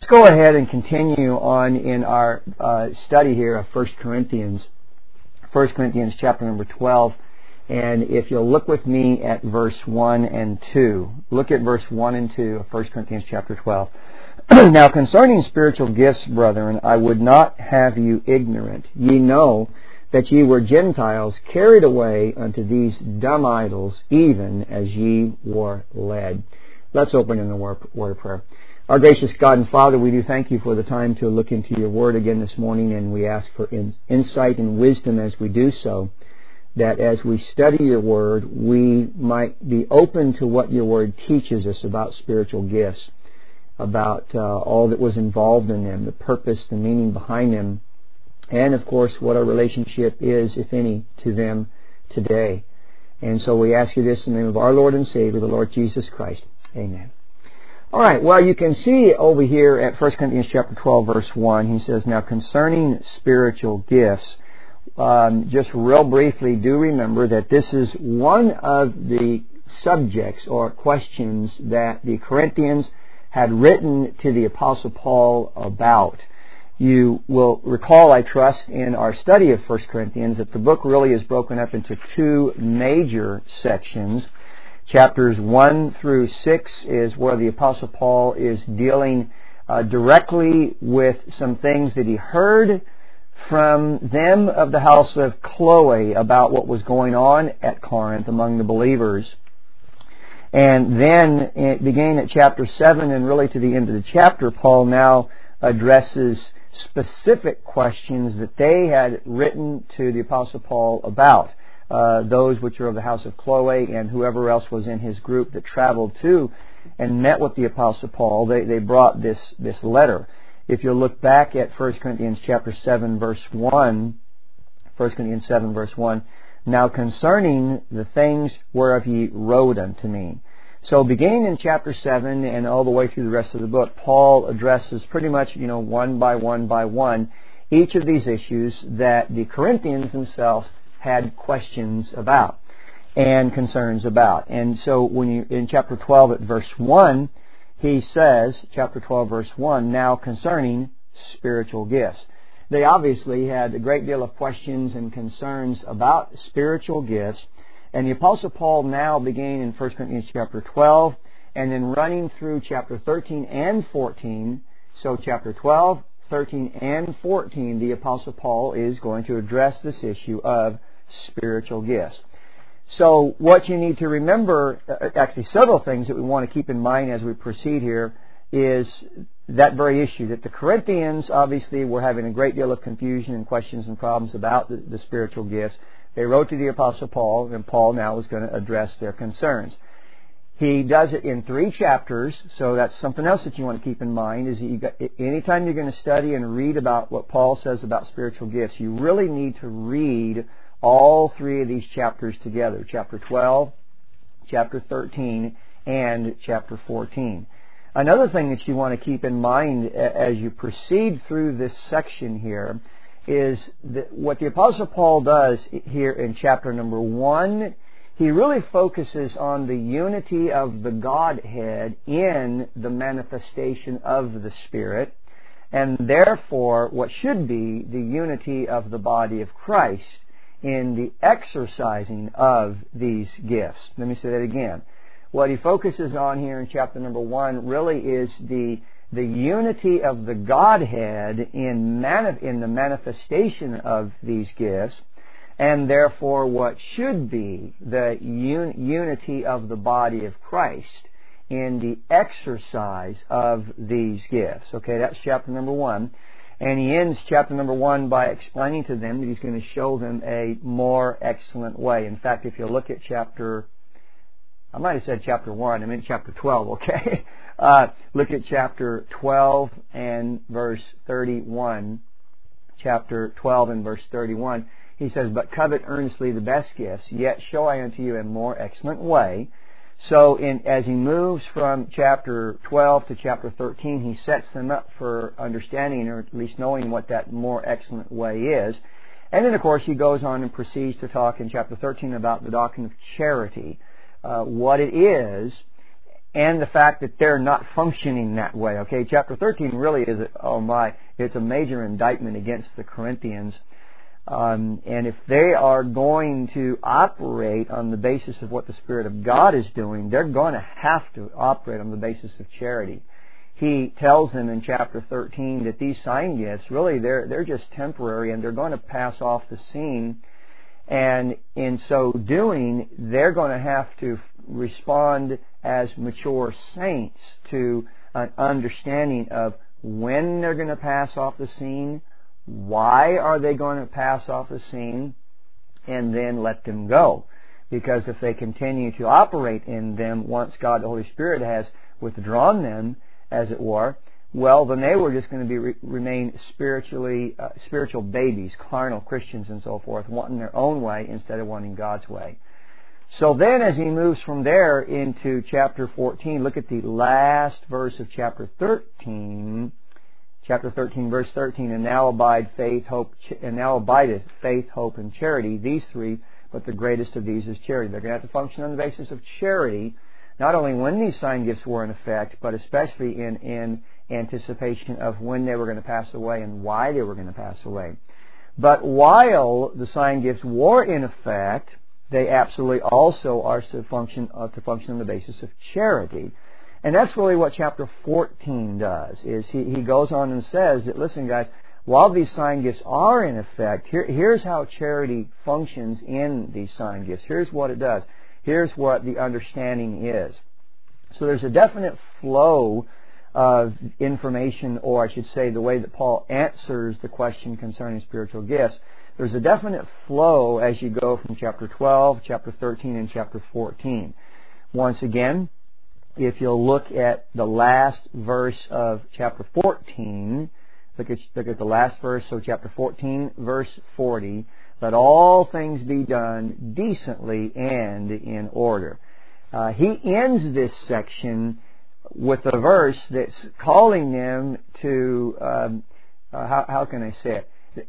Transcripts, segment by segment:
Let's go ahead and continue on in our study here of 1 Corinthians. 1 Corinthians chapter number 12. And if you'll look with me at verse 1 and 2. Look at verse 1 and 2 of 1 Corinthians chapter 12. Now concerning spiritual gifts, brethren, I would not have you ignorant. Ye know that ye were Gentiles carried away unto these dumb idols, even as ye were led. Let's open in the word of prayer. Our gracious God and Father, we do thank you for the time to look into your word again this morning, and we ask for insight and wisdom as we do so, that as we study your word, we might be open to what your word teaches us about spiritual gifts, about all that was involved in them, the purpose, the meaning behind them, and of course what our relationship is, if any, to them today. And so we ask you this in the name of our Lord and Savior, the Lord Jesus Christ. Amen. All right, well, you can see over here at 1 Corinthians chapter 12, verse 1, he says, now concerning spiritual gifts, just real briefly, do remember that this is one of the subjects or questions that the Corinthians had written to the Apostle Paul about. You will recall, I trust, in our study of 1 Corinthians that the book really is broken up into two major sections. Chapters 1 through 6 is where the Apostle Paul is dealing directly with some things that he heard from them of the house of Chloe about what was going on at Corinth among the believers. And then, beginning at chapter 7 and really to the end of the chapter, Paul now addresses specific questions that they had written to the Apostle Paul about. Those which are of the house of Chloe and whoever else was in his group that traveled to and met with the Apostle Paul, they brought this letter. If you look back at 1 Corinthians chapter 7 verse 1, 1 Corinthians 7 verse 1, now concerning the things whereof ye wrote unto me. So beginning in chapter 7 and all the way through the rest of the book, Paul addresses pretty much, one by one, each of these issues that the Corinthians themselves had questions about and concerns about. And so in chapter 12 at verse 1, he says, chapter 12 verse 1, now concerning spiritual gifts. They obviously had a great deal of questions and concerns about spiritual gifts. And the Apostle Paul now, beginning in 1 Corinthians chapter 12, and then running through chapter 13 and 14, so chapter 12, 13, and 14, the Apostle Paul is going to address this issue of spiritual gifts. So what you need to remember, actually several things that we want to keep in mind as we proceed here, is that very issue, that the Corinthians obviously were having a great deal of confusion and questions and problems about the spiritual gifts. They wrote to the Apostle Paul, and Paul now is going to address their concerns. He does it in 3 chapters, so that's something else that you want to keep in mind, is anytime you're going to study and read about what Paul says about spiritual gifts, you really need to read all 3 of these chapters together, chapter 12, chapter 13, and chapter 14. Another thing that you want to keep in mind as you proceed through this section here is that what the Apostle Paul does here in chapter number 1, he really focuses on the unity of the Godhead in the manifestation of the Spirit, and therefore what should be the unity of the body of Christ in the exercising of these gifts. Let me say that again. What he focuses on here in chapter number 1 really is the unity of the Godhead in the manifestation of these gifts, and therefore what should be the unity of the body of Christ in the exercise of these gifts. Okay, that's chapter number 1. And he ends chapter number 1 by explaining to them that he's going to show them a more excellent way. In fact, if you look at I might have said chapter 1, I meant chapter 12, okay? Look at chapter 12 and verse 31. Chapter 12 and verse 31. He says, but covet earnestly the best gifts, yet show I unto you a more excellent way. So as he moves from chapter 12 to chapter 13, he sets them up for understanding, or at least knowing what that more excellent way is. And then, of course, he goes on and proceeds to talk in chapter 13 about the doctrine of charity, what it is, and the fact that they're not functioning that way. Okay, chapter 13 really is, it's a major indictment against the Corinthians. And if they are going to operate on the basis of what the Spirit of God is doing, they're going to have to operate on the basis of charity. He tells them in chapter 13 that these sign gifts, really, they're just temporary, and they're going to pass off the scene. And in so doing, they're going to have to respond as mature saints to an understanding of when they're going to pass off the scene, why are they going to pass off the scene, and then let them go. Because if they continue to operate in them once God the Holy Spirit has withdrawn them, as it were, well, then they were just going to remain spiritual babies, carnal Christians and so forth, wanting their own way instead of wanting God's way. So then as he moves from there into chapter 14, look at the last verse of chapter 13. Chapter 13, verse 13, and now abideth faith, hope, and charity, these three, but the greatest of these is charity. They're going to have to function on the basis of charity, not only when these sign gifts were in effect, but especially in anticipation of when they were going to pass away and why they were going to pass away. But while the sign gifts were in effect, they absolutely also are to function on the basis of charity. And that's really what chapter 14 does, is he goes on and says that, listen guys, while these sign gifts are in effect, here's how charity functions in these sign gifts. Here's what it does. Here's what the understanding is. So there's a definite flow of information, or I should say the way that Paul answers the question concerning spiritual gifts. There's a definite flow as you go from chapter 12, chapter 13, and chapter 14. Once again, if you'll look at the last verse of chapter 14, look at the last verse, so chapter 14, verse 40, let all things be done decently and in order. He ends this section with a verse that's calling them to, how can I say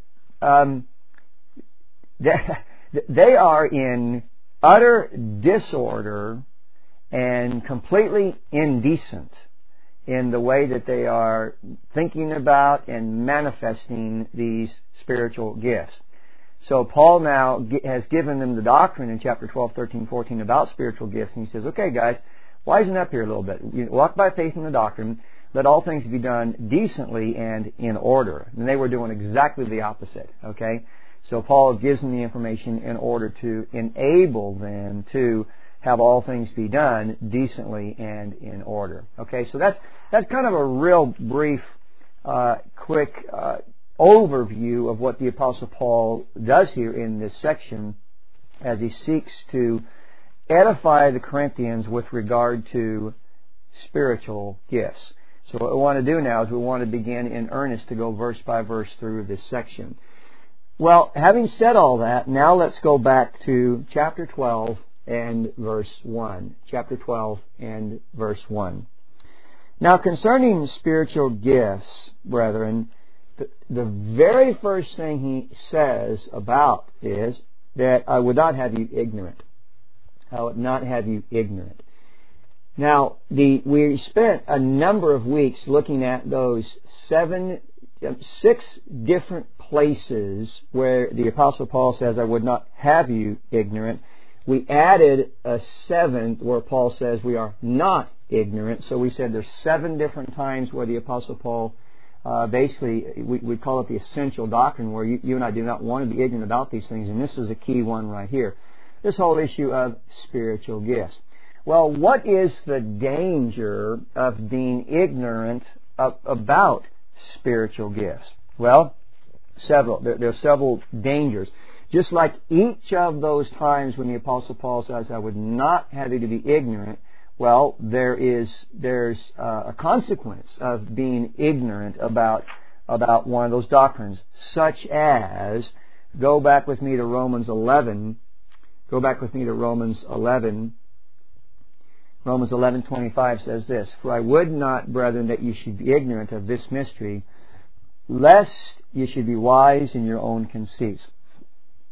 it? They are in utter disorder and completely indecent in the way that they are thinking about and manifesting these spiritual gifts. So Paul now has given them the doctrine in chapter 12, 13, 14 about spiritual gifts, and he says, okay guys, wisen up here a little bit. You walk by faith in the doctrine, let all things be done decently and in order. And they were doing exactly the opposite, okay? So Paul gives them the information in order to enable them to have all things be done decently and in order. Okay, so that's kind of a real brief, quick overview of what the Apostle Paul does here in this section as he seeks to edify the Corinthians with regard to spiritual gifts. So what we want to do now is we want to begin in earnest to go verse by verse through this section. Well, having said all that, now let's go back to chapter 12 and verse 1. Chapter 12 and verse 1. Now concerning spiritual gifts, brethren, the very first thing he says about is that I would not have you ignorant. I would not have you ignorant. Now, we spent a number of weeks looking at those 6 different places where the Apostle Paul says, I would not have you ignorant. We added a 7th where Paul says we are not ignorant. So we said there's 7 different times where the Apostle Paul basically, we call it the essential doctrine, where you and I do not want to be ignorant about these things. And this is a key one right here. This whole issue of spiritual gifts. Well, what is the danger of being ignorant about spiritual gifts? Well, several. There are several dangers. Just like each of those times when the Apostle Paul says, I would not have you to be ignorant, well, there's a consequence of being ignorant about one of those doctrines, such as, go back with me to Romans 11. Go back with me to Romans 11. Romans 11:25 says this, For I would not, brethren, that you should be ignorant of this mystery, lest you should be wise in your own conceits.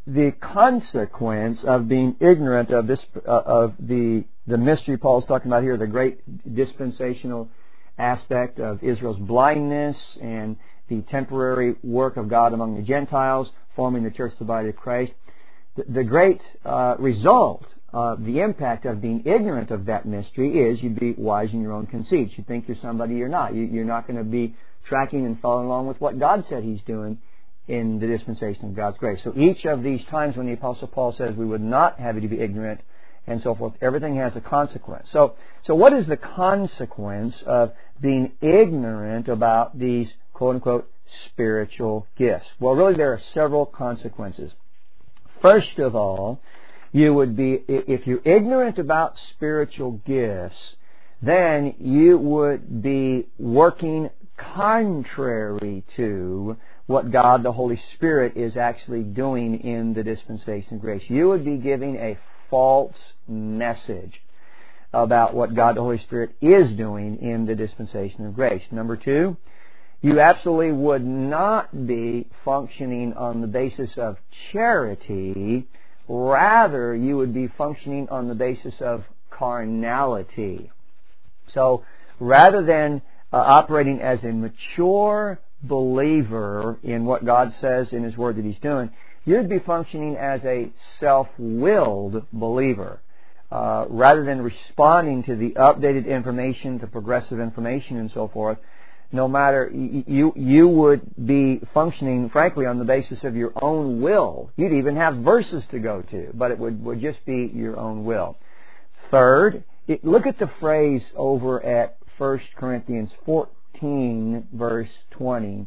the consequence of being ignorant of this, of the mystery Paul's talking about here, the great dispensational aspect of Israel's blindness and the temporary work of God among the Gentiles, forming the church, the body of Christ. The great result of the impact of being ignorant of that mystery is you'd be wise in your own conceits. You think you're somebody you're not. You're not going to be tracking and following along with what God said He's doing in the dispensation of God's grace. So each of these times when the Apostle Paul says we would not have you to be ignorant and so forth, everything has a consequence. So what is the consequence of being ignorant about these quote-unquote spiritual gifts? Well, really there are several consequences. First of all, you would be, if you're ignorant about spiritual gifts, then you would be working contrary to what God the Holy Spirit is actually doing in the dispensation of grace. You would be giving a false message about what God the Holy Spirit is doing in the dispensation of grace. Number two, you absolutely would not be functioning on the basis of charity. Rather, you would be functioning on the basis of carnality. So, rather than operating as a mature believer in what God says in His Word that He's doing, you'd be functioning as a self-willed believer. Rather than responding to the updated information, the progressive information and so forth, no matter, you would be functioning, frankly, on the basis of your own will. You'd even have verses to go to, but it would just be your own will. Third, look at the phrase over at 1 Corinthians 14, verse 20.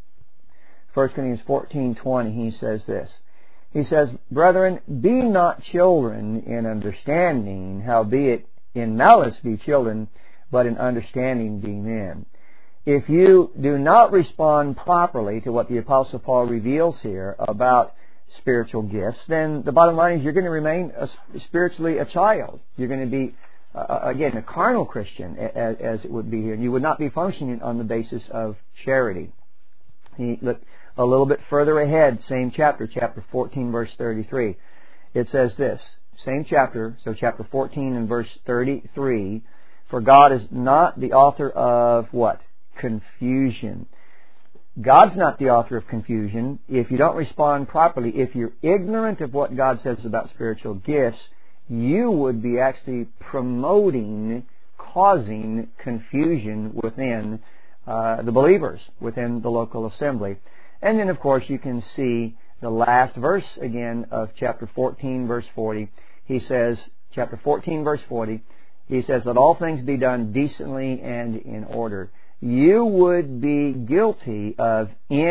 1 Corinthians 14:20, he says this. He says, "Brethren, be not children in understanding, howbeit in malice be children, but in understanding be men." If you do not respond properly to what the Apostle Paul reveals here about spiritual gifts, then the bottom line is you're going to remain spiritually a child. You're going to be, again, a carnal Christian, as it would be here. And you would not be functioning on the basis of charity. Look a little bit further ahead, same chapter, chapter 14, verse 33. It says this, same chapter, so chapter 14 and verse 33, "For God is not the author of" what? Confusion. God's not the author of confusion. If you don't respond properly, if you're ignorant of what God says about spiritual gifts, you would be actually promoting, causing confusion within the believers, within the local assembly. And then, of course, you can see the last verse again of chapter 14, verse 40. He says, chapter 14, verse 40, he says, "Let all things be done decently and in order." You would be guilty of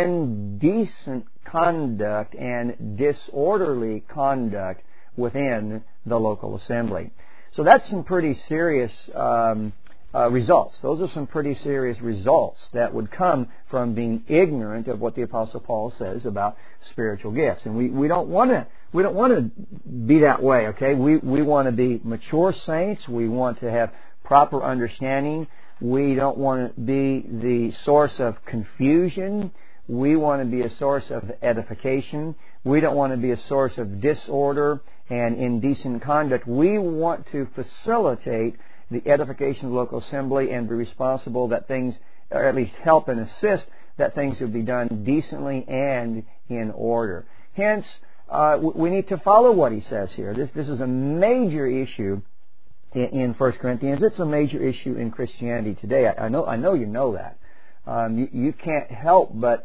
indecent conduct and disorderly conduct within the local assembly. So that's some pretty serious results. Those are some pretty serious results that would come from being ignorant of what the Apostle Paul says about spiritual gifts. And we don't want to be that way. Okay, we want to be mature saints. We want to have proper understanding. We don't want to be the source of confusion. We want to be a source of edification. We don't want to be a source of disorder and indecent conduct. We want to facilitate the edification of the local assembly and be responsible that things, or at least help and assist that things will be done decently and in order. Hence, we need to follow what he says here. This is a major issue in 1 Corinthians. It's a major issue in Christianity today. I know you know that. You can't help but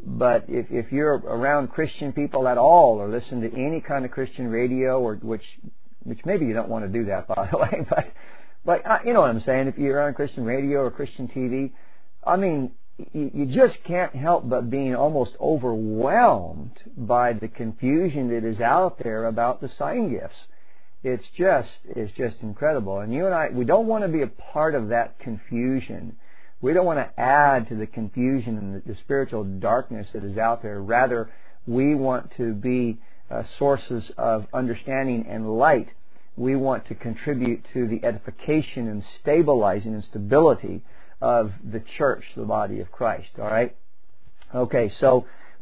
if you're around Christian people at all, or listen to any kind of Christian radio, or which maybe you don't want to do that, by the way, but you know what I'm saying. If you're on Christian radio or Christian TV, I mean, you just can't help but being almost overwhelmed by the confusion that is out there about the sign gifts. It's just incredible. And you and I, we don't want to be a part of that confusion. We don't want to add to the confusion and the spiritual darkness that is out there. Rather, we want to be sources of understanding and light. We want to contribute to the edification and stabilizing and stability of the church, the body of Christ. All right? Okay, so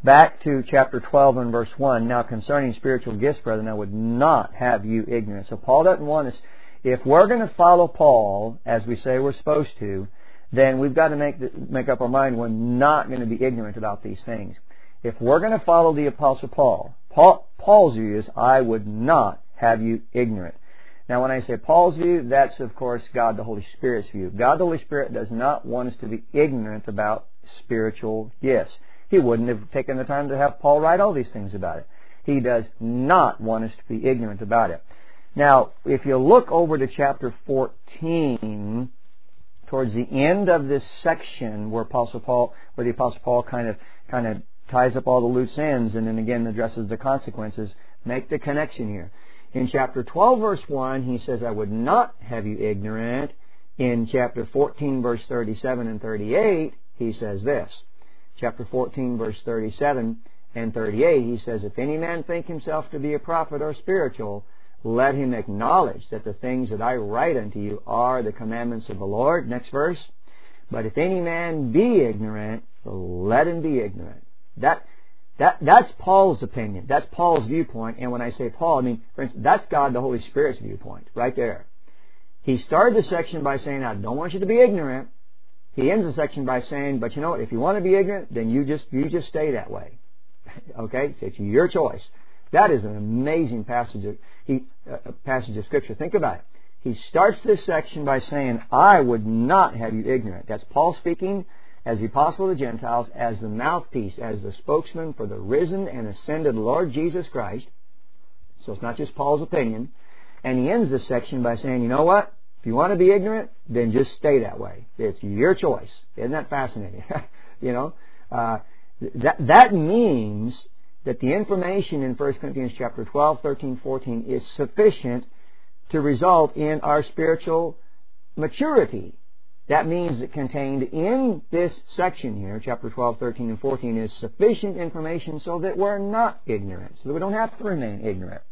Back to chapter 12 and verse 1. Now concerning spiritual gifts, brethren, I would not have you ignorant. So Paul doesn't want us, if we're going to follow Paul, as we say we're supposed to, then we've got to make up our mind we're not going to be ignorant about these things. If we're going to follow the Apostle Paul, Paul's view is, I would not have you ignorant. Now when I say Paul's view, that's of course God the Holy Spirit's view. God the Holy Spirit does not want us to be ignorant about spiritual gifts. He wouldn't have taken the time to have Paul write all these things about it. He does not want us to be ignorant about it. Now, if you look over to chapter 14, towards the end of this section where the Apostle Paul kind of ties up all the loose ends and then again addresses the consequences, make the connection here. In chapter 12, verse 1, he says, I would not have you ignorant. In chapter 14, verse 37 and 38, he says this. Chapter 14, verse 37 and 38, he says, if any man think himself to be a prophet or spiritual, let him acknowledge that the things that I write unto you are the commandments of the Lord. Next verse. But if any man be ignorant, let him be ignorant. That's Paul's opinion. That's Paul's viewpoint. And when I say Paul, I mean, for instance, that's God the Holy Spirit's viewpoint, right there. He started the section by saying, I don't want you to be ignorant. He ends the section by saying, but you know what, if you want to be ignorant, then you just stay that way. Okay? So it's your choice. That is an amazing passage of Scripture. Think about it. He starts this section by saying, I would not have you ignorant. That's Paul speaking as the apostle of the Gentiles, as the mouthpiece, as the spokesman for the risen and ascended Lord Jesus Christ. So it's not just Paul's opinion. And he ends this section by saying, you know what? If you want to be ignorant, then just stay that way. It's your choice. Isn't that fascinating? You know, that means that the information in 1 Corinthians chapter 12, 13, 14 is sufficient to result in our spiritual maturity. That means that contained in this section here, chapter 12, 13, and 14, is sufficient information so that we're not ignorant, so that we don't have to remain ignorant.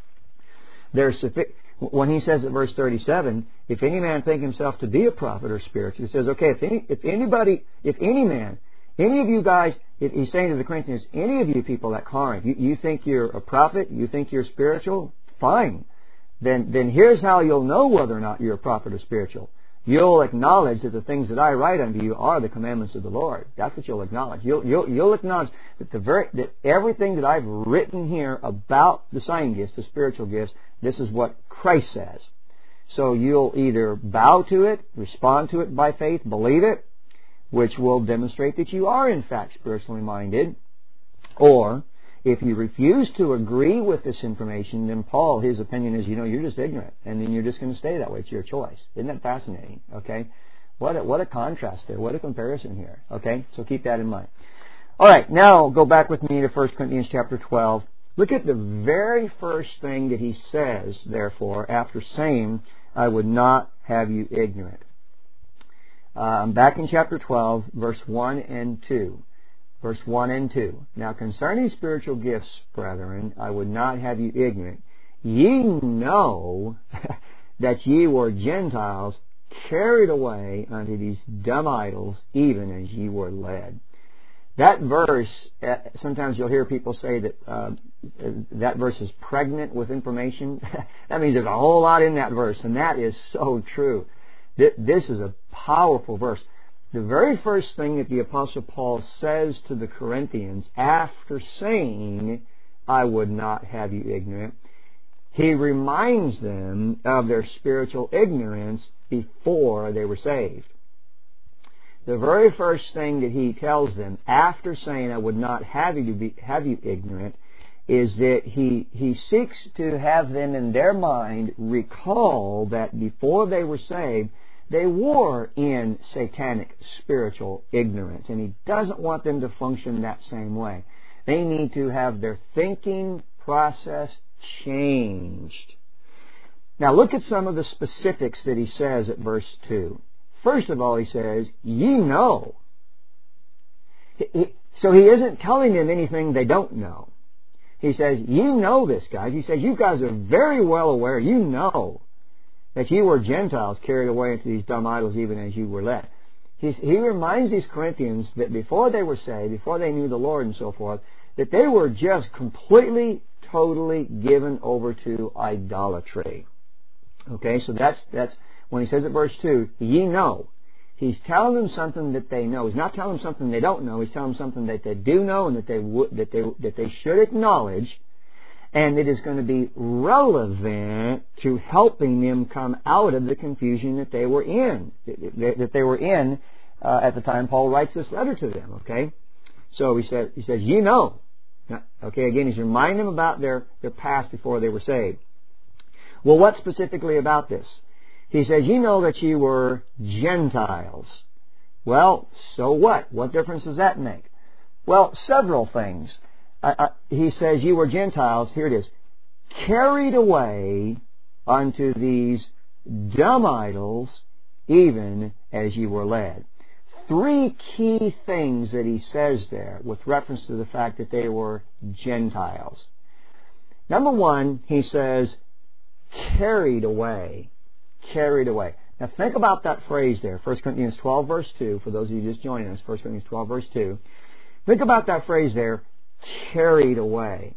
When he says at verse 37, if any man think himself to be a prophet or spiritual, he says, okay, if any man, any of you guys, he's saying to the Corinthians, any of you people at Corinth, you think you're a prophet, you think you're spiritual, fine. Then here's how you'll know whether or not you're a prophet or spiritual. You'll acknowledge that the things that I write unto you are the commandments of the Lord. That's what you'll acknowledge. You'll acknowledge that everything that I've written here about the sign gifts, the spiritual gifts, this is what Christ says. So you'll either bow to it, respond to it by faith, believe it, which will demonstrate that you are in fact spiritually minded, or if you refuse to agree with this information, then Paul, his opinion is, you're just ignorant, and then you're just going to stay that way. It's your choice. Isn't that fascinating? Okay, what a contrast there. What a comparison here. Okay, so keep that in mind. All right, now go back with me to 1 Corinthians chapter 12. Look at the very first thing that he says, therefore, after saying, I would not have you ignorant. Back in chapter 12, verse 1 and 2. Verse 1 and 2. Now concerning spiritual gifts, brethren, I would not have you ignorant. Ye know that ye were Gentiles carried away unto these dumb idols, even as ye were led. That verse, sometimes you'll hear people say that that verse is pregnant with information. That means there's a whole lot in that verse, and that is so true. This is a powerful verse. The very first thing that the Apostle Paul says to the Corinthians after saying, I would not have you ignorant, he reminds them of their spiritual ignorance before they were saved. The very first thing that he tells them after saying, I would not have you ignorant, is that he seeks to have them in their mind recall that before they were saved, they were in satanic spiritual ignorance, and he doesn't want them to function that same way. They need to have their thinking process changed. Now look at some of the specifics that he says at verse 2. First of all, he says, ye know. So he isn't telling them anything they don't know. He says, ye know this, guys. He says, you guys are very well aware, you know, that ye were Gentiles carried away into these dumb idols even as you were led. he reminds these Corinthians that before they were saved, before they knew the Lord and so forth, that they were just completely, totally given over to idolatry. Okay, so that's when he says at verse 2, ye know. He's telling them something that they know. He's not telling them something they don't know. He's telling them something that they do know and that they should acknowledge, and it is going to be relevant to helping them come out of the confusion that they were in. At the time Paul writes this letter to them. Okay, so he says, you know. Okay, again, he's reminding them about their past before they were saved. Well, what specifically about this? He says, you know that you were Gentiles. Well, so what? What difference does that make? Well, several things. He says, you were Gentiles, here it is, carried away unto these dumb idols, even as you were led. Three key things that he says there with reference to the fact that they were Gentiles. Number one, he says, carried away. Carried away. Now think about that phrase there, 1 Corinthians 12 verse 2, for those of you just joining us, 1 Corinthians 12 verse 2. Think about that phrase there, carried away.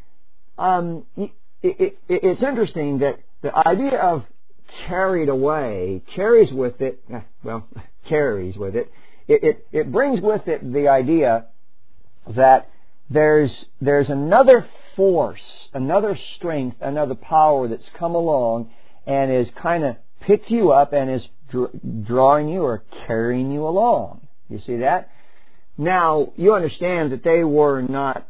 It's interesting that the idea of carried away carries with it, it brings with it the idea that there's another force, another strength, another power that's come along and is kind of picked you up and is drawing you or carrying you along. You see that? Now, you understand that they were not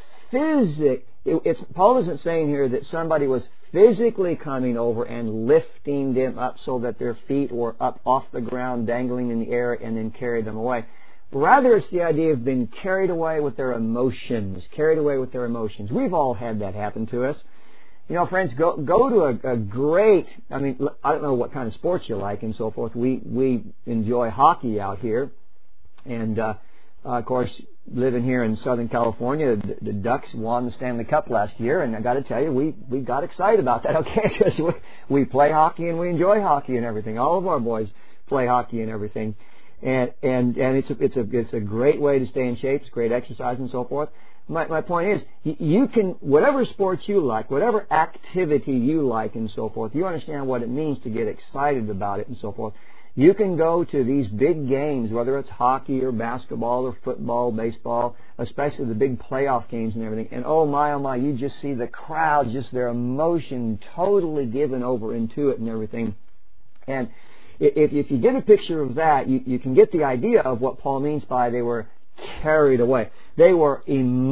Paul isn't saying here that somebody was physically coming over and lifting them up so that their feet were up off the ground, dangling in the air, and then carried them away. Rather, it's the idea of being carried away with their emotions. Carried away with their emotions. We've all had that happen to us. You know, friends, go to a great, I don't know what kind of sports you like and so forth. We enjoy hockey out here. And, of course, living here in Southern California, the Ducks won the Stanley Cup last year. And I got to tell you, we got excited about that, okay? Because we play hockey and we enjoy hockey and everything. All of our boys play hockey and everything. And it's a great way to stay in shape. It's great exercise and so forth. My point is, you can, whatever sports you like, whatever activity you like and so forth, you understand what it means to get excited about it and so forth. You can go to these big games, whether it's hockey or basketball or football, baseball, especially the big playoff games and everything, and oh my, you just see the crowd, just their emotion totally given over into it and everything. And if you get a picture of that, you can get the idea of what Paul means by they were carried away. They were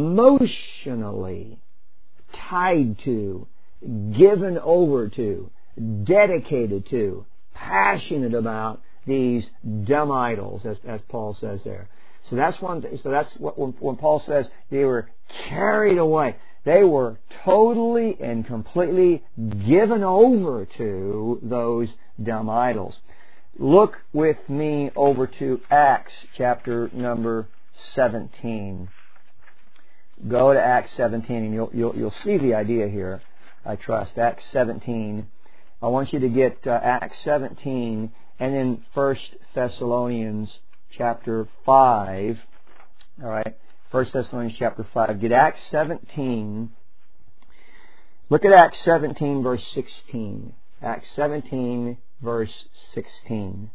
emotionally tied to, given over to, dedicated to, passionate about these dumb idols, as Paul says there. So that's one thing. So that's what when Paul says they were carried away. They were totally and completely given over to those dumb idols. Look with me over to Acts chapter number 17. Go to Acts 17 and you'll see the idea here, I trust. Acts 17. I want you to get Acts 17 and then 1 Thessalonians chapter 5. All right, 1 Thessalonians chapter 5. Get Acts 17. Look at Acts 17 verse 16. Acts 17 verse 16.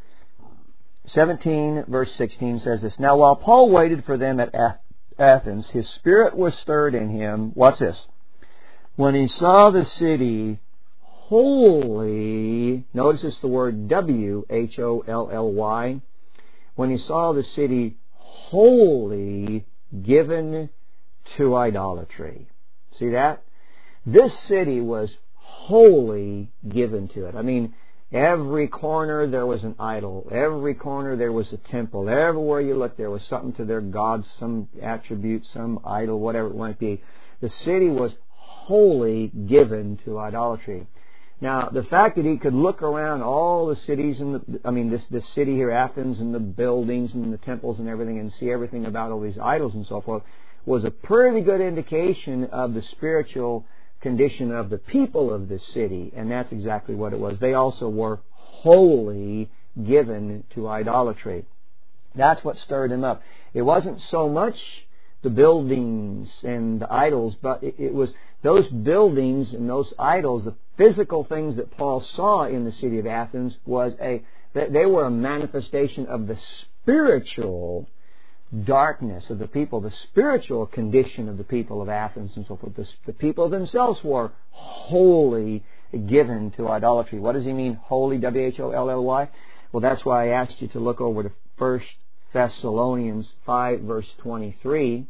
17 verse 16 says this. Now while Paul waited for them at Athens, his spirit was stirred in him. What's this? When he saw the city wholly, notice it's the word W-H-O-L-L-Y. When he saw the city wholly given to idolatry. See that? This city was wholly given to it. I mean, every corner there was an idol. Every corner there was a temple. Everywhere you looked there was something to their gods, some attribute, some idol, whatever it might be. The city was wholly given to idolatry. Now, the fact that he could look around all the cities, this city here, Athens, and the buildings and the temples and everything, and see everything about all these idols and so forth, was a pretty good indication of the spiritual condition of the people of this city, and that's exactly what it was. They also were wholly given to idolatry. That's what stirred him up. It wasn't so much the buildings and the idols, but it was those buildings and those idols, the physical things that Paul saw in the city of Athens, they were a manifestation of the spiritual darkness of the people, the spiritual condition of the people of Athens and so forth. The people themselves were wholly given to idolatry. What does he mean, holy, W-H-O-L-L-Y? Well, that's why I asked you to look over to 1 Thessalonians 5, verse 23.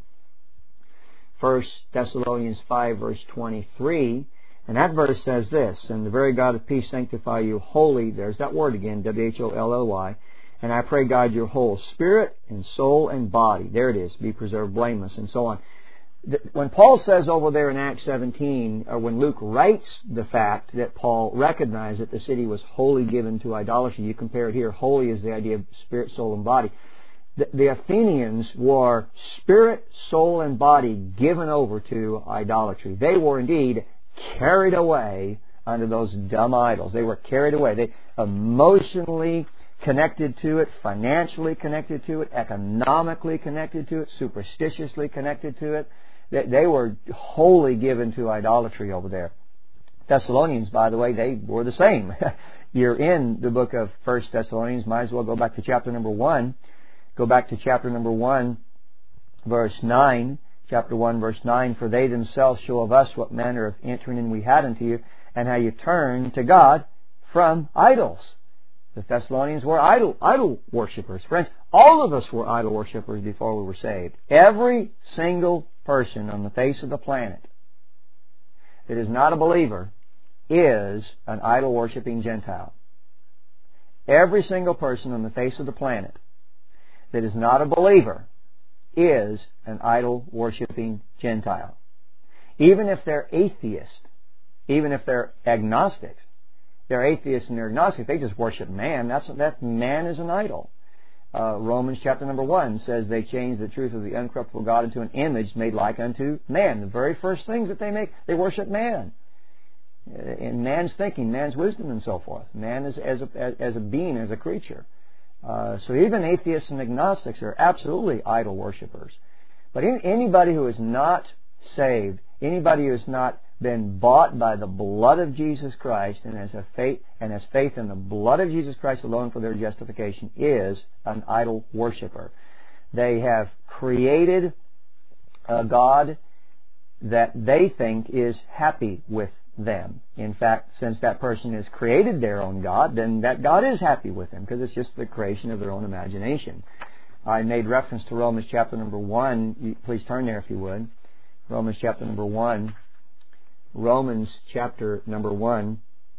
1 Thessalonians 5, verse 23. And that verse says this, "And the very God of peace sanctify you wholly," there's that word again, W-H-O-L-L-Y, "and I pray God your whole spirit and soul and body," there it is, "be preserved blameless," and so on. When Paul says over there in Acts 17, or when Luke writes the fact that Paul recognized that the city was wholly given to idolatry, you compare it here, holy is the idea of spirit, soul, and body. The Athenians were spirit, soul, and body given over to idolatry. They were indeed carried away under those dumb idols. They were carried away. They emotionally connected to it, financially connected to it, economically connected to it, superstitiously connected to it. They were wholly given to idolatry over there. Thessalonians, by the way, they were the same. You're in the book of 1 Thessalonians. Might as well go back to chapter number 1. Go back to chapter number 1, verse 9. Chapter 1, verse 9, "For they themselves show of us what manner of entering in we had unto you, and how you turned to God from idols." The Thessalonians were idol worshippers. Friends, all of us were idol worshippers before we were saved. Every single person on the face of the planet that is not a believer is an idol worshipping Gentile. Every single person on the face of the planet that is not a believer is an idol worshipping Gentile. Even if they're atheists, even if they're agnostics, they're atheists and they're agnostics, they just worship man. That man is an idol. Romans chapter number 1 says they change the truth of the uncorruptible God into an image made like unto man. The very first things that they make, they worship man. In man's thinking, man's wisdom and so forth. Man as a being, as a creature. So even atheists and agnostics are absolutely idol worshippers. But anybody who is not saved, anybody who has not been bought by the blood of Jesus Christ and has faith in the blood of Jesus Christ alone for their justification is an idol worshiper. They have created a God that they think is happy with them. In fact, since that person has created their own God, then that God is happy with them because it's just the creation of their own imagination. I made reference to Romans chapter number 1. Please turn there if you would. Romans chapter number 1. Romans chapter number 1.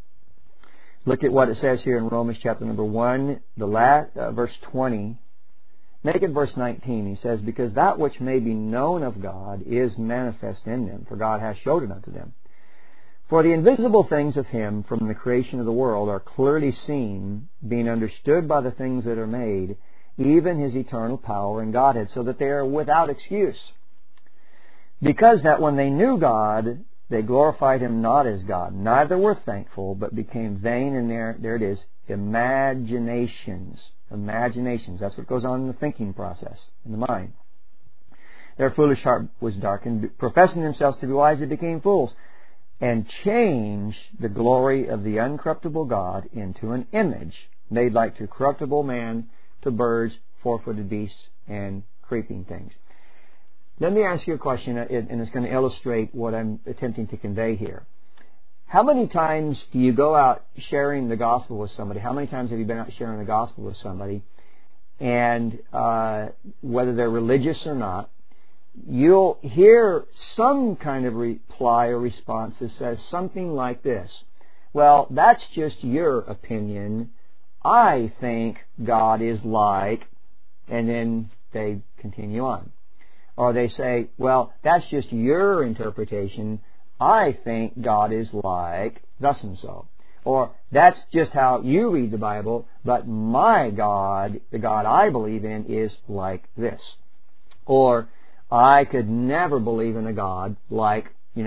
Look at what it says here in Romans chapter number 1, verse 20. Make it verse 19. He says, "Because that which may be known of God is manifest in them, for God hath showed it unto them. For the invisible things of Him from the creation of the world are clearly seen, being understood by the things that are made, even His eternal power and Godhead, so that they are without excuse. Because that when they knew God, they glorified Him not as God, neither were thankful, but became vain in there it is, imaginations. Imaginations. That's what goes on in the thinking process, in the mind. Their foolish heart was darkened, professing themselves to be wise, they became fools, and changed the glory of the uncorruptible God into an image, made like to corruptible man, to birds, four-footed beasts, and creeping things." Let me ask you a question, and it's going to illustrate what I'm attempting to convey here. How many times do you go out sharing the gospel with somebody? How many times have you been out sharing the gospel with somebody? And whether they're religious or not, you'll hear some kind of reply or response that says something like this: "Well, that's just your opinion. I think God is like," and then they continue on. Or they say, "Well, that's just your interpretation. I think God is like thus and so." Or, "That's just how you read the Bible, but my God, the God I believe in, is like this." Or, "I could never believe in a God like,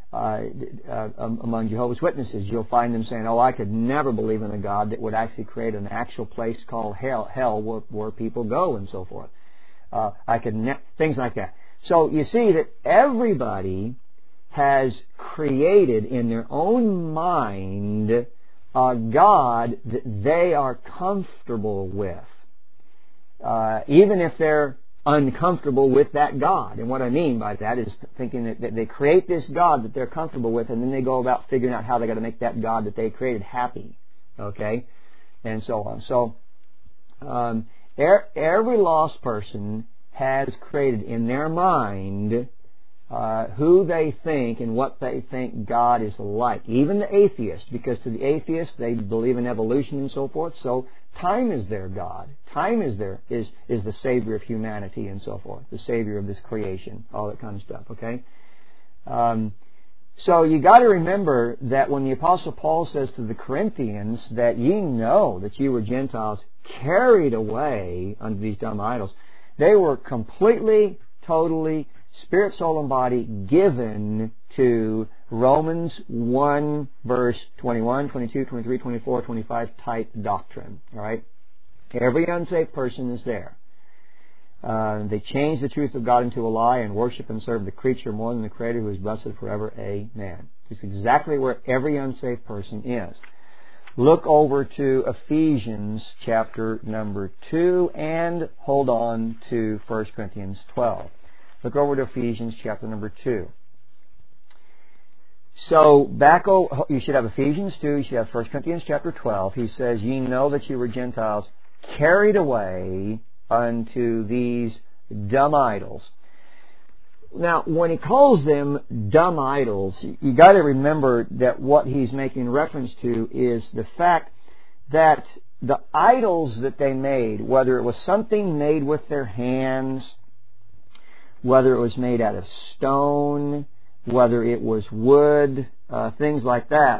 among Jehovah's Witnesses. You'll find them saying, "Oh, I could never believe in a God that would actually create an actual place called hell where people go," and so forth. Things like that. So you see that everybody has created in their own mind a God that they are comfortable with, even if they're uncomfortable with that God. And what I mean by that is thinking that they create this God that they're comfortable with, and then they go about figuring out how they're going to make that God that they created happy. Okay? And so on. So, every lost person has created in their mind who they think and what they think God is like. Even the atheist, because to the atheist they believe in evolution and so forth. So time is their God. Time is the savior of humanity and so forth, the savior of this creation, all that kind of stuff. Okay. So you got to remember that when the Apostle Paul says to the Corinthians that ye know that you were Gentiles carried away unto these dumb idols, they were completely, totally, spirit, soul, and body given to Romans 1 verse 21, 22, 23, 24, 25 type doctrine. All right? Every unsaved person is there. They change the truth of God into a lie and worship and serve the creature more than the Creator, who is blessed forever. Amen. It's exactly where every unsaved person is. Look over to Ephesians chapter number 2 and hold on to 1 Corinthians 12. Look over to Ephesians chapter number 2. So, you should have Ephesians 2, you should have 1 Corinthians chapter 12. He says, ye know that you were Gentiles carried away unto these dumb idols. Now, when he calls them dumb idols, you got to remember that what he's making reference to is the fact that the idols that they made, whether it was something made with their hands, whether it was made out of stone, whether it was wood, things like that,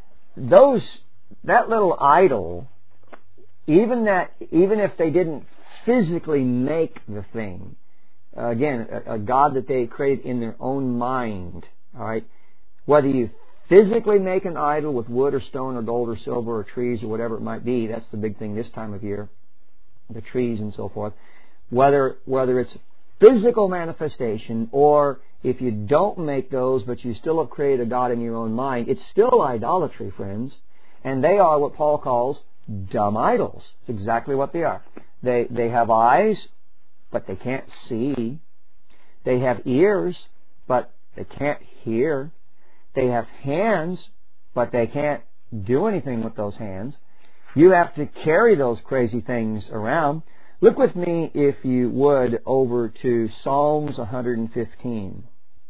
that little idol, even if they didn't physically make the thing, again, a God that they created in their own mind, all right, whether you physically make an idol with wood or stone or gold or silver or trees or whatever it might be, that's the big thing this time of year, the trees and so forth, whether it's physical manifestation, or if you don't make those but you still have created a God in your own mind, it's still idolatry, friends. And they are what Paul calls dumb idols. It's exactly what they are. They have eyes, but they can't see. They have ears, but they can't hear. They have hands, but they can't do anything with those hands. You have to carry those crazy things around. Look with me, if you would, over to Psalms 115.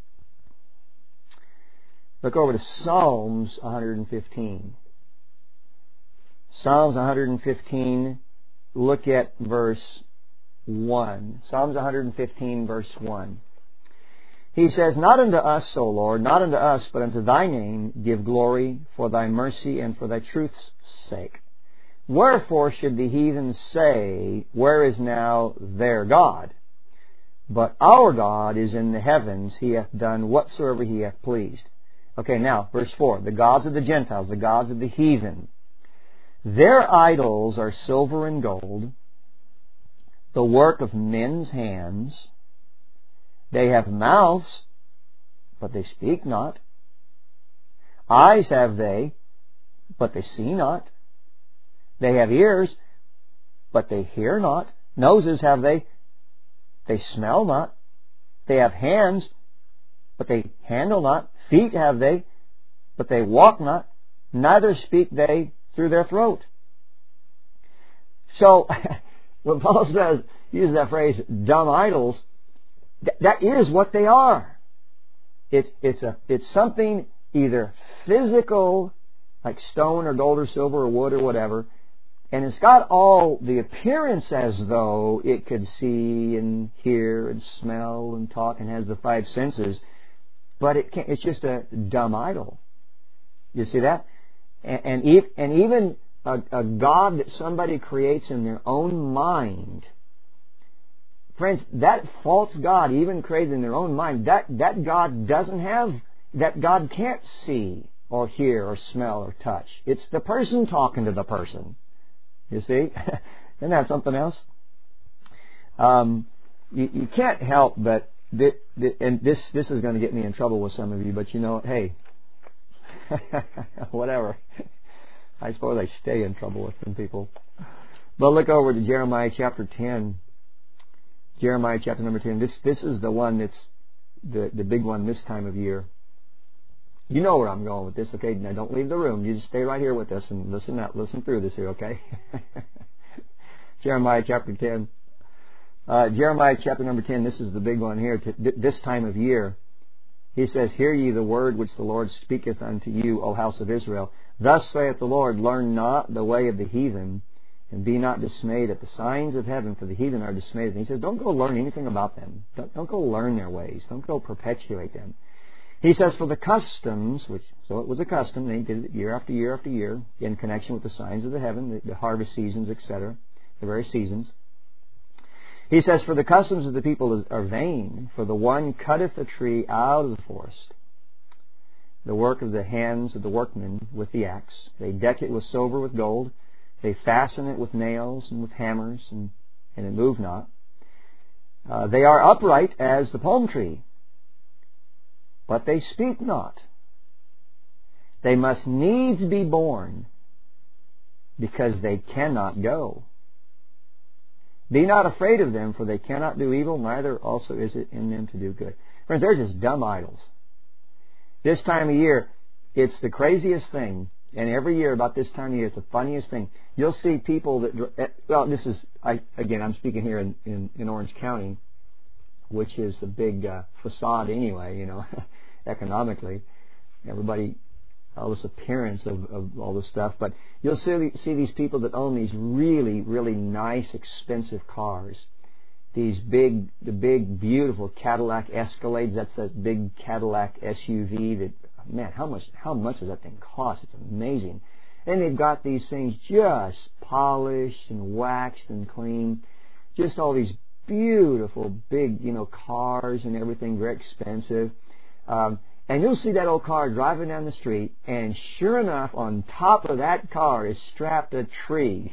Look over to Psalms 115. Psalms 115, look at verse 1. Psalms 115, verse 1. He says, not unto us, O Lord, not unto us, but unto thy name give glory for thy mercy and for thy truth's sake. Wherefore should the heathen say, where is now their God? But our God is in the heavens, he hath done whatsoever he hath pleased. Okay, now, verse 4, the gods of the Gentiles, the gods of the heathen, their idols are silver and gold, the work of men's hands. They have mouths, but they speak not. Eyes have they, but they see not. They have ears, but they hear not. Noses have they smell not. They have hands, but they handle not. Feet have they, but they walk not. Neither speak they through their throat. So, when Paul says, use that phrase, dumb idols, that is what they are. It's something either physical, like stone or gold or silver or wood or whatever, and it's got all the appearance as though it could see and hear and smell and talk and has the five senses, but it can't. It's just a dumb idol. You see that? And even a God that somebody creates in their own mind, friends, that false God, even created in their own mind, that God doesn't have that God can't see or hear or smell or touch. It's the person talking to the person. You see? Isn't that something else? You can't help but, and this is going to get me in trouble with some of you, but you know, hey, whatever. I suppose I stay in trouble with some people. But look over to Jeremiah chapter 10. Jeremiah chapter number 10. This is the one that's the big one this time of year. You know where I'm going with this, okay? Now don't leave the room. You just stay right here with us and listen through this here, okay? Jeremiah chapter 10. Jeremiah chapter number 10, this is the big one here. This time of year, he says, Hear ye the word which the Lord speaketh unto you, O house of Israel. Thus saith the Lord, Learn not the way of the heathen, and be not dismayed at the signs of heaven, for the heathen are dismayed. And he says, don't go learn anything about them. Don't go learn their ways. Don't go perpetuate them. He says, for the customs, so it was a custom, they did it year after year after year, in connection with the signs of the heaven, the harvest seasons, etc., the various seasons. He says, for the customs of the people are vain, for the one cutteth a tree out of the forest, the work of the hands of the workmen with the axe. They deck it with silver, with gold. They fasten it with nails and with hammers, and it move not. They are upright as the palm tree, but they speak not. They must needs be born, because they cannot go. Be not afraid of them, for they cannot do evil, neither also is it in them to do good. Friends, they're just dumb idols. This time of year, it's the craziest thing. And every year about this time of year, it's the funniest thing. You'll see people that, well, this is, I'm speaking here in Orange County, which is a big facade anyway, you know, economically. Everybody, all this appearance of all this stuff. But you'll see these people that own these really, really nice, expensive cars. The big, beautiful Cadillac Escalades. That's that big Cadillac SUV that, man, how much does that thing cost? It's amazing. And they've got these things just polished and waxed and clean. Just all these beautiful big, you know, cars and everything, very expensive. And you'll see that old car driving down the street, and sure enough, on top of that car is strapped a tree.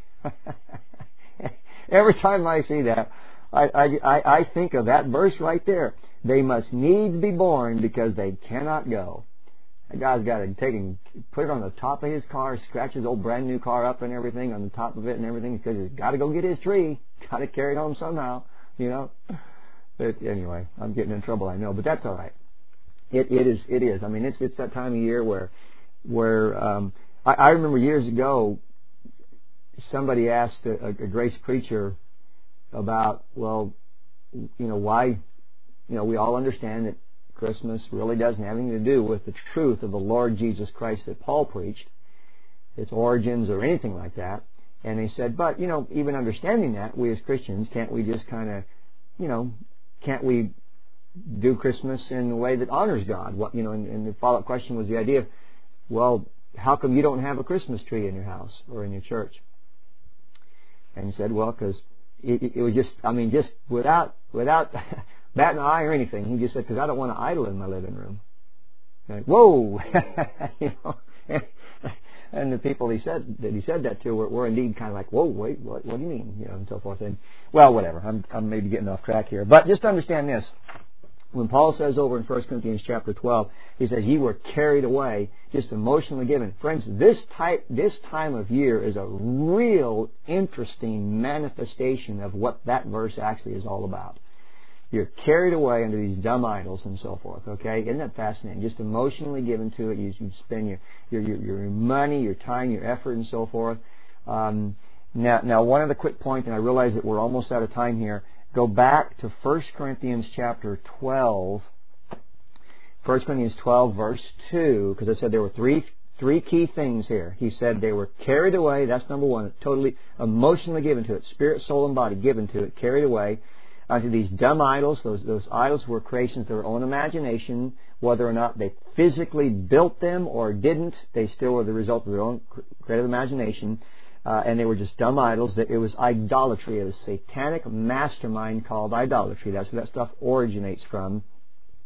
Every time I see that, I think of that verse right there. They must needs be born because they cannot go. That guy's got to take and put it on the top of his car, scratch his old brand new car up and everything on the top of it and everything, because he's got to go get his tree. Got to carry it home somehow, you know. But anyway, I'm getting in trouble, I know, but that's all right. It is. I mean, it's that time of year where I remember years ago, somebody asked a Grace preacher about, well, you know, why, you know, we all understand that Christmas really doesn't have anything to do with the truth of the Lord Jesus Christ that Paul preached, its origins or anything like that. And they said, but, you know, even understanding that, we as Christians, can't we just kind of, you know, can't we do Christmas in a way that honors God? What, you know, and the follow-up question was the idea of, well, how come you don't have a Christmas tree in your house or in your church? And he said, well, because it was just, I mean, just without batting an eye or anything. He just said, because I don't want an idol in my living room. Like, whoa! You know, and the people he said that to were indeed kind of like, whoa, wait, what do you mean? You know, and so forth. And well, whatever. I'm maybe getting off track here, but just understand this. When Paul says over in 1 Corinthians chapter 12, he says, ye were carried away, just emotionally given. Friends, this time of year is a real interesting manifestation of what that verse actually is all about. You're carried away into these dumb idols and so forth, okay? Isn't that fascinating? Just emotionally given to it. You spend your money, your time, your effort, and so forth. Now, one other quick point, and I realize that we're almost out of time here. Go back to 1 Corinthians chapter 12. 1 Corinthians 12, verse 2, because I said there were three key things here. He said they were carried away. That's number one. Totally emotionally given to it. Spirit, soul, and body given to it. Carried away. To these dumb idols. Those idols were creations of their own imagination. Whether or not they physically built them or didn't, they still were the result of their own creative imagination. And they were just dumb idols. It was idolatry. It was a satanic mastermind called idolatry. That's where that stuff originates from.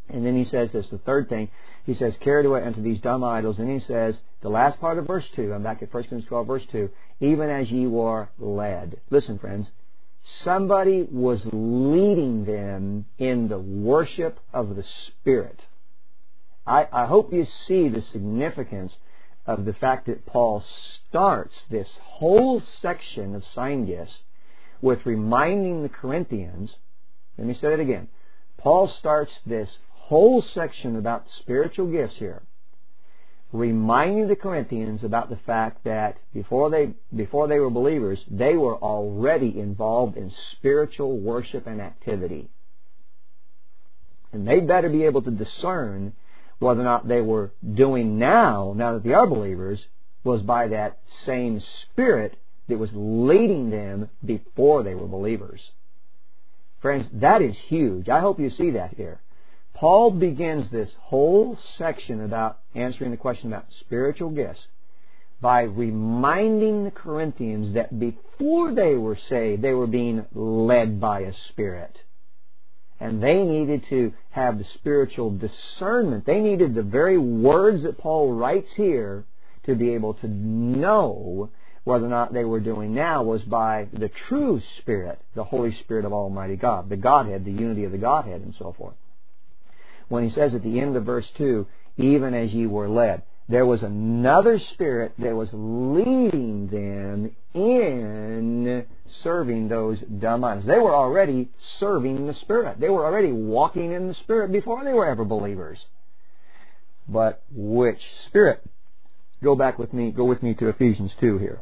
And then he says this, the third thing, he says, carried away unto these dumb idols. And he says, the last part of verse 2, I'm back at 1 Corinthians 12, verse 2, even as ye were led. Listen, friends, somebody was leading them in the worship of the Spirit. I hope you see the significance of the fact that Paul starts this whole section of sign gifts with reminding the Corinthians. Let me say that again. Paul starts this whole section about spiritual gifts here, reminding the Corinthians about the fact that before they were believers, they were already involved in spiritual worship and activity. And they better be able to discern whether or not they were doing now that they are believers, was by that same Spirit that was leading them before they were believers. Friends, that is huge. I hope you see that here. Paul begins this whole section about answering the question about spiritual gifts by reminding the Corinthians that before they were saved, they were being led by a Spirit. And they needed to have the spiritual discernment. They needed the very words that Paul writes here to be able to know whether or not they were doing now was by the true Spirit, the Holy Spirit of Almighty God, the Godhead, the unity of the Godhead, and so forth. When he says at the end of verse 2, even as ye were led, there was another Spirit that was leading them in serving those dumb idols. They were already serving the Spirit. They were already walking in the Spirit before they were ever believers. But which Spirit? Go with me to Ephesians 2 here.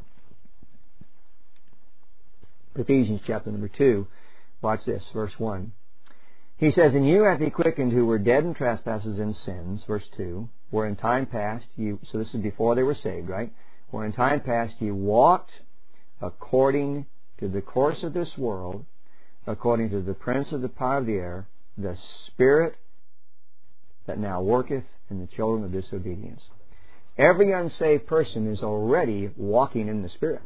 Ephesians chapter number 2. Watch this, verse 1. He says, and you hath he quickened who were dead in trespasses and sins, verse 2, where in time past you, so this is before they were saved, right? Where in time past you walked according to the course of this world, according to the prince of the power of the air, the spirit that now worketh in the children of disobedience. Every unsaved person is already walking in the Spirit.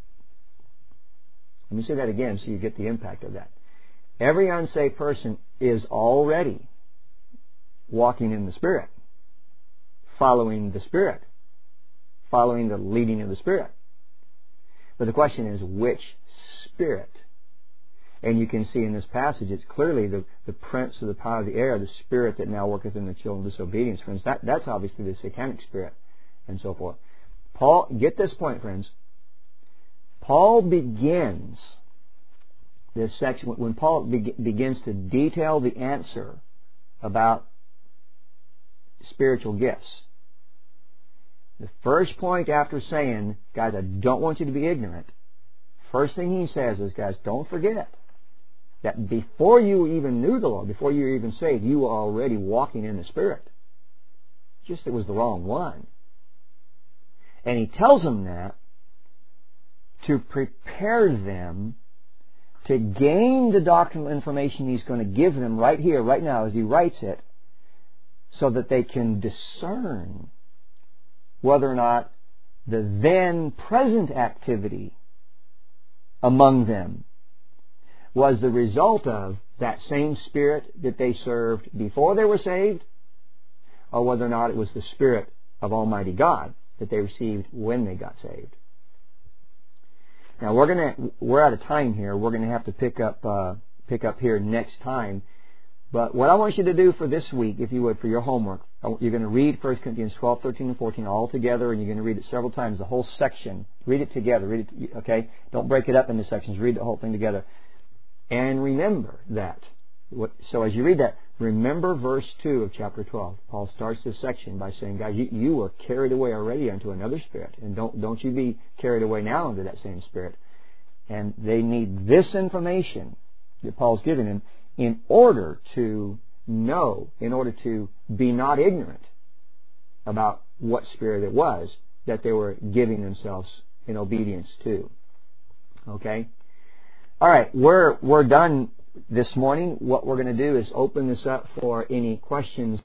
Let me say that again so you get the impact of that. Every unsaved person is already walking in the Spirit, following the Spirit, following the leading of the Spirit. But the question is, which Spirit? And you can see in this passage, it's clearly the prince of the power of the air, the spirit that now worketh in the children of disobedience. Friends, that's obviously the satanic spirit, and so forth. Paul, get this point, friends. Paul begins this section, when Paul begins to detail the answer about spiritual gifts. The first point after saying, guys, I don't want you to be ignorant, first thing he says is, guys, don't forget that before you even knew the Lord, before you were even saved, you were already walking in the Spirit. Just it was the wrong one. And he tells them that to prepare them to gain the doctrinal information he's going to give them right here, right now, as he writes it, so that they can discern whether or not the then present activity among them was the result of that same Spirit that they served before they were saved, or whether or not it was the Spirit of Almighty God that they received when they got saved. Now we're out of time here. We're going to have to pick up here next time. But what I want you to do for this week, if you would, for your homework, you're going to read 1 Corinthians 12, 13, and 14 all together, and you're going to read it several times, the whole section. Read it together. Okay? Don't break it up into sections. Read the whole thing together. And remember that. So as you read that, remember verse 2 of chapter 12. Paul starts this section by saying, guys, you were carried away already into another spirit. And don't you be carried away now into that same spirit. And they need this information that Paul's giving them in order to know, in order to be not ignorant about what spirit it was that they were giving themselves in obedience to. Okay? All right, we're done this morning. What we're going to do is open this up for any questions